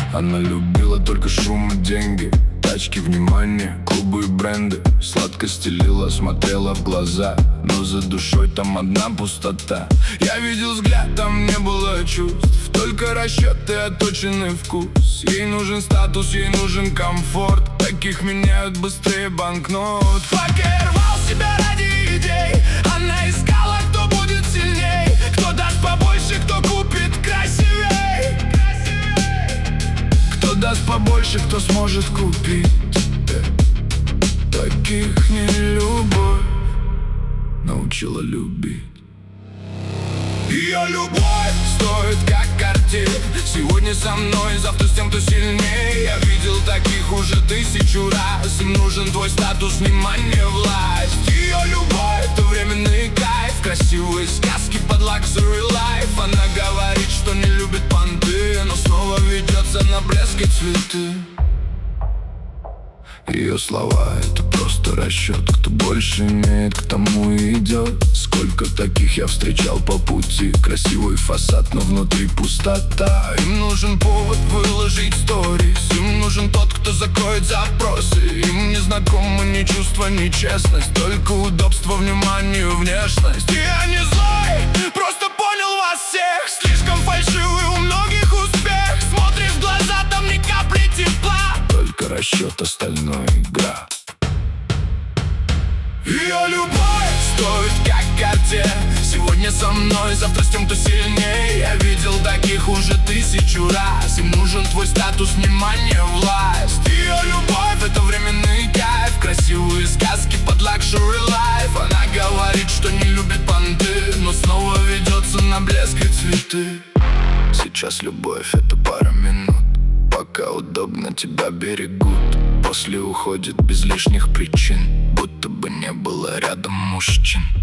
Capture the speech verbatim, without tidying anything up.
Она любила только шум и деньги, тачки, внимание, клубы и бренды. Сладко стелила, смотрела в глаза, но за душой там одна пустота. Я видел взгляд, там не было чувств, только расчеты, отточенный вкус. Ей нужен статус, ей нужен комфорт, таких меняют быстрее банкнот. Пока рвал себя ради идей, она искала, кто будет сильней, кто даст побольше, кто купит красивей, кто даст побольше, кто сможет купить. Таких не любовь научила любить. Ее любовь стоит как картель. Сегодня со мной, завтра с тем, кто сильнее. Я видел таких уже тысячу раз. Им нужен твой статус, внимание, власть. Ее любовь — это временный кайф, красивые сказки под luxury life. Она говорит, что не любит понты, но снова ведется на блеск и цветы. Ее слова — это просто расчет, кто больше имеет, к тому и идет. Сколько таких я встречал по пути, красивый фасад, но внутри пустота. Им нужен повод выложить сторис, им нужен тот, кто закроет запросы. Им не знакомы ни чувства, ни честность, только удобство, внимание, внешность. И я не злой, просто понял вас всех. Слишком фальшивый у многих успех, смотришь в глаза, там ни капли тепла, только расчет, остальное игра. Ее любовь стоит как картель. Сегодня со мной, завтра с тем, кто сильнее. Я видел таких уже тысячу раз. Им нужен твой статус, внимание, власть. Ее любовь — это временный кайф, красивые сказки под luxury life. Она говорит, что не любит понты, но снова ведется на блеск и цветы. Сейчас любовь — это пара минут, пока удобно тебя берегут. После уходит без лишних причин, будто бы не было рядом мужчин.